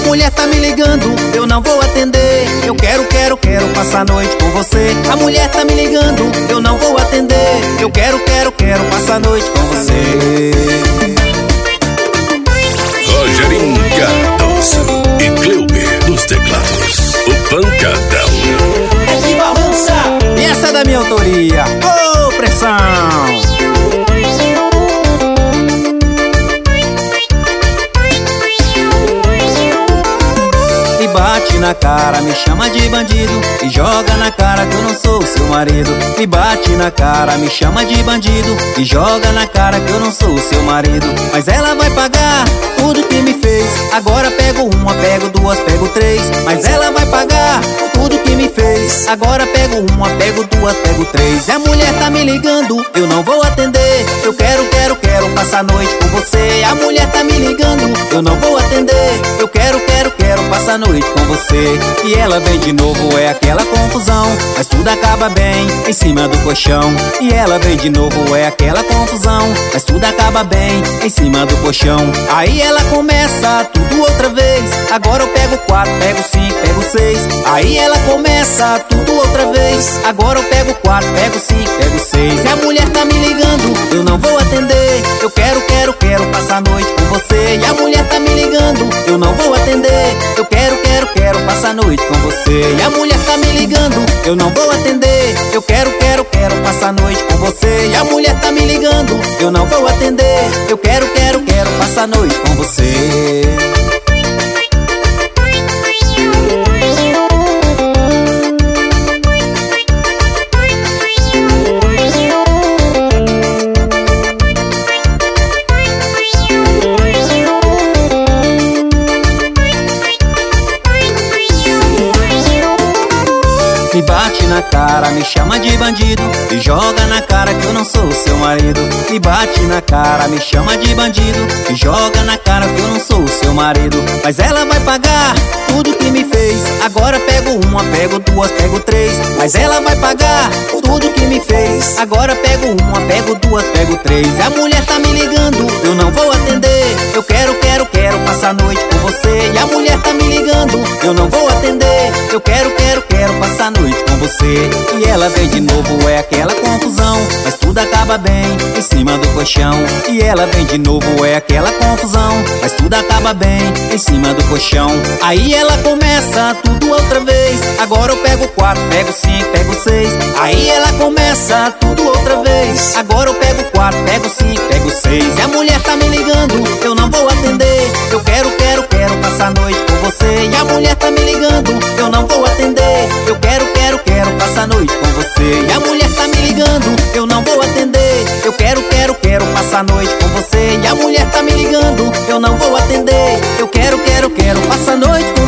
mulher tá me ligando, eu não vou atender. Eu quero passar a noite com você. A mulher tá me ligando, eu não vou atender. Eu quero passar a noite com você. Rogerinho Cardoso e Cleuber dos teclados, o Pancadão. É que balança! E essa é da minha autoria. Ô, pressão! Bate na cara, me chama de bandido e joga na cara que eu não sou seu marido. Me bate na cara, me chama de bandido e joga na cara que eu não sou seu marido. Mas ela vai pagar tudo que me fez. Agora pego uma, pego duas, pego três. Mas ela vai pagar tudo que me fez. Agora pego uma, pego duas, pego três. E a mulher tá me ligando, eu não vou atender. Eu quero passar a noite com você. A mulher tá me ligando, eu não vou atender. Eu quero passar a noite com você. E ela vem de novo, é aquela confusão, mas tudo acaba bem em cima do colchão. E ela vem de novo, é aquela confusão, mas tudo acaba bem em cima do colchão. Aí ela começa tudo outra vez. Agora eu pego 4, pego 5, pego 6. Aí ela começa tudo outra vez. Agora eu pego 4, pego 5, pego 6. E a mulher tá me ligando, eu não vou atender. Eu quero passar a noite com você. E a mulher tá me ligando, eu não vou atender. Eu quero passar a noite com você. E a mulher tá me ligando, eu não vou atender. Eu quero passar a noite com você. E a mulher tá me ligando, eu não vou atender. Eu quero passar a noite com você. Me bate na cara, me chama de bandido e joga na cara que eu não sou seu marido. Me bate na cara, me chama de bandido e joga na cara que eu não sou seu marido. Mas ela vai pagar tudo que me fez. Agora pego uma, pego duas, pego três. Mas ela vai pagar tudo que me fez. Agora pego uma, pego duas, pego três. E a mulher tá me ligando, eu não vou atender. Eu quero passar a noite com você. E a mulher tá me ligando, eu não vou atender. Eu quero passar a noite com você. E ela vem de novo, é aquela confusão, mas tudo acaba bem em cima do colchão. E ela vem de novo, é aquela confusão, mas tudo acaba bem em cima do colchão. Aí ela começa tudo outra vez. Agora eu pego 4, pego 5, pego 6. Aí ela começa tudo outra vez. Agora eu pego 4, pego 5, pego 6. E a mulher tá me ligando, eu não vou atender. Eu quero passar a noite com você. E a mulher tá me ligando, eu não vou atender. Eu quero passar a noite com você. E a mulher tá me ligando, eu não vou atender. Eu quero passar a noite com você. E a mulher tá me ligando, eu não vou atender. Eu quero passar a noite com você.